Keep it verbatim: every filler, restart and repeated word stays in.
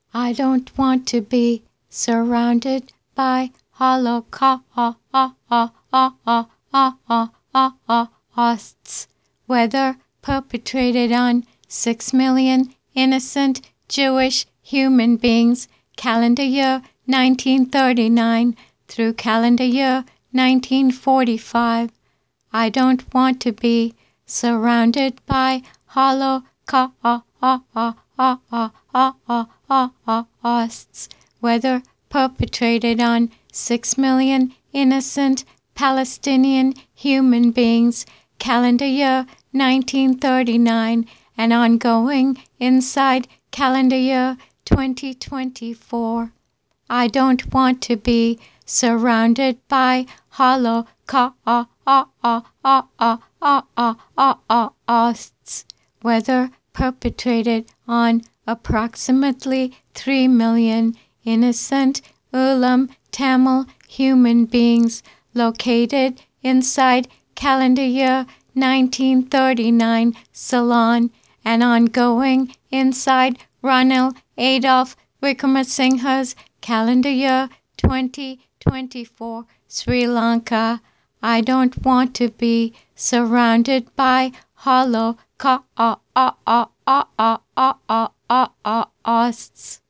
I don't want to be surrounded by holocausts, whether perpetrated on six million innocent Jewish human beings, calendar year nineteen thirty-nine through calendar year nineteen forty-five. I don't want to be surrounded by holocausts, whether perpetrated on six million innocent Palestinian human beings, calendar year nineteen thirty-nine, and ongoing inside calendar year twenty twenty-four. I don't want to be surrounded by holocausts, whether perpetrated on approximately three million innocent Ulam Tamil human beings located inside calendar year nineteen thirty-nine Ceylon and ongoing inside Ranil Adolf Wickramasinghe's calendar year twenty twenty-four Sri Lanka. I don't want to be surrounded by holocausts.